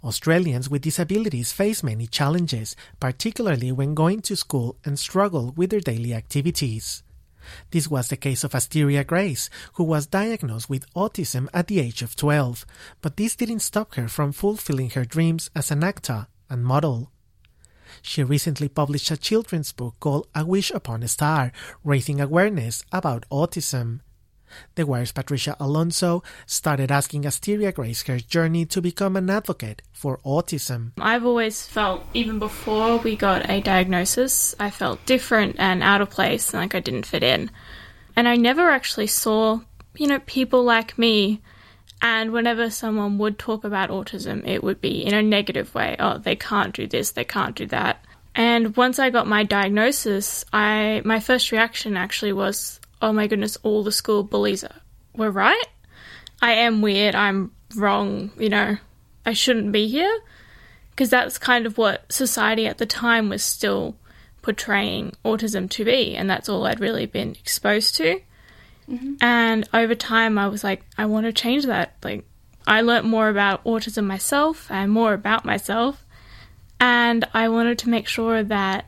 Australians with disabilities face many challenges, particularly when going to school, and struggle with their daily activities. This was the case of Asteria Grace, who was diagnosed with autism at the age of 12, but this didn't stop her from fulfilling her dreams as an actor and model. She recently published a children's book called A Wish Upon a Star, raising awareness about autism. The Wire's Patricia Alonso started asking Asteria Grace her journey to become an advocate for autism. I've always felt, even before we got a diagnosis, I felt different and out of place, like I didn't fit in. And I never actually saw, people like me. And whenever someone would talk about autism, it would be in a negative way. Oh, they can't do this, they can't do that. And once I got my diagnosis, my first reaction actually was, oh my goodness, all the school bullies were right. I am weird, I'm wrong, I shouldn't be here. Because that's kind of what society at the time was still portraying autism to be, and that's all I'd really been exposed to. Mm-hmm. And over time I was like, I want to change that. Like, I learnt more about autism myself and more about myself, and I wanted to make sure that,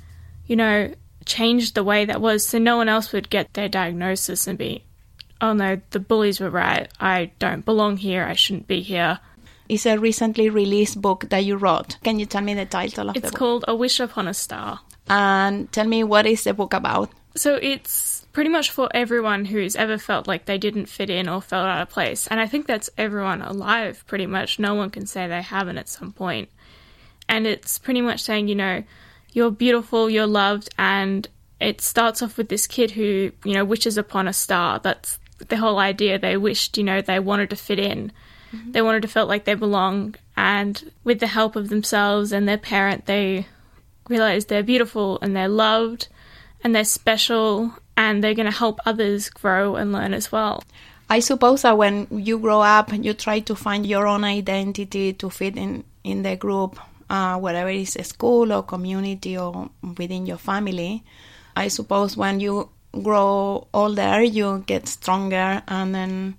changed the way that was so no one else would get their diagnosis and be, oh no, the bullies were right, I don't belong here, I shouldn't be here. It's a recently released book that you wrote. Can you tell me the title of the book? It's called A Wish Upon a Star. And tell me, what is the book about? So it's pretty much for everyone who's ever felt like they didn't fit in or felt out of place. And I think that's everyone alive, pretty much. No one can say they haven't at some point. And it's pretty much saying, you're beautiful, you're loved, and it starts off with this kid who, wishes upon a star. That's the whole idea. They wished, they wanted to fit in. Mm-hmm. They wanted to feel like they belonged, and with the help of themselves and their parent, they realised they're beautiful and they're loved and they're special, and they're going to help others grow and learn as well. I suppose that when you grow up, you try to find your own identity to fit in the group. Whether it's a school or community or within your family. I suppose when you grow older, you get stronger. And then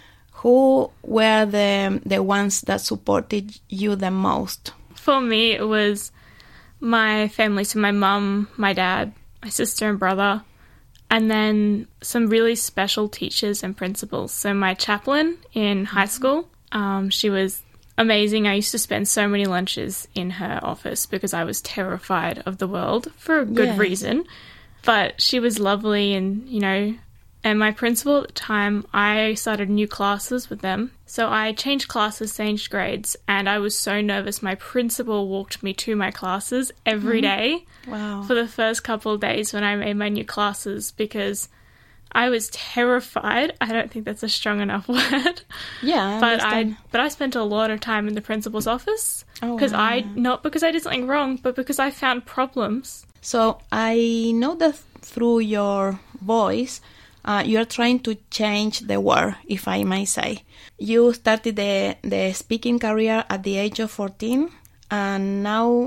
who were the ones that supported you the most? For me, it was my family, so my mum, my dad, my sister and brother, and then some really special teachers and principals. So my chaplain in high school, she was amazing. I used to spend so many lunches in her office because I was terrified of the world for a good reason. But she was lovely, and, and my principal at the time, I started new classes with them. So I changed classes, changed grades, and I was so nervous. My principal walked me to my classes every day for the first couple of days when I made my new classes, because I was terrified. I don't think that's a strong enough word. Yeah, but I spent a lot of time in the principal's office because not because I did something wrong, but because I found problems. So I know that through your voice, you're trying to change the world, if I may say. You started the speaking career at the age of 14, and now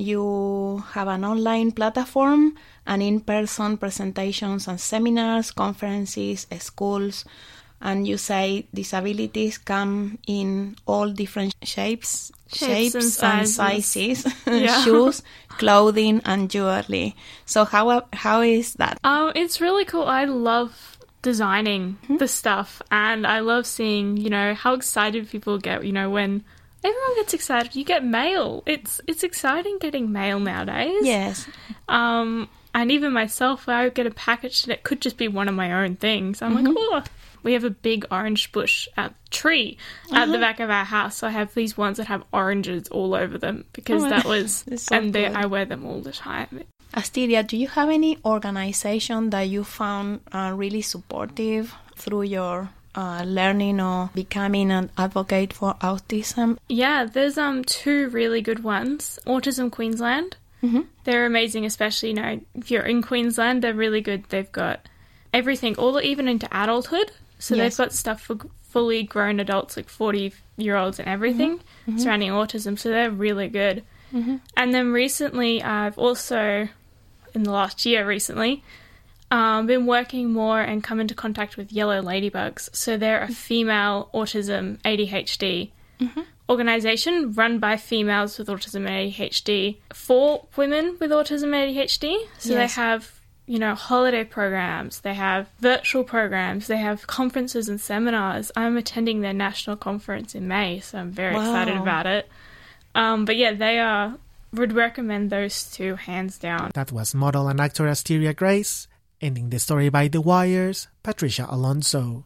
you have an online platform and in-person presentations and seminars, conferences, schools, and you say disabilities come in all different shapes and sizes, shoes, clothing, and jewelry. So how is that? It's really cool. I love designing the stuff, and I love seeing, how excited people get, when everyone gets excited. You get mail. It's exciting getting mail nowadays. Yes. And even myself, I would get a package and it could just be one of my own things. I'm like, oh, we have a big orange bush tree at the back of our house. So I have these ones that have oranges all over them because that was, so and cool. I wear them all the time. Asteria, do you have any organization that you found really supportive through your learning or becoming an advocate for autism? Yeah, there's two really good ones. Autism Queensland. Mm-hmm. They're amazing, especially, if you're in Queensland, they're really good. They've got everything, even into adulthood. So they've got stuff for fully grown adults, like 40-year-olds and everything, surrounding autism. So they're really good. Mm-hmm. And then recently, I've also, in the last year recently, been working more and come into contact with Yellow Ladybugs. So they're a female autism ADHD organisation run by females with autism and ADHD for women with autism and ADHD. So they have, you know, holiday programs, they have virtual programs, they have conferences and seminars. I'm attending their national conference in May, so I'm very excited about it. But yeah, would recommend those two hands down. That was model and actor Asteria Grace, ending the story by The Wire's Patricia Alonso.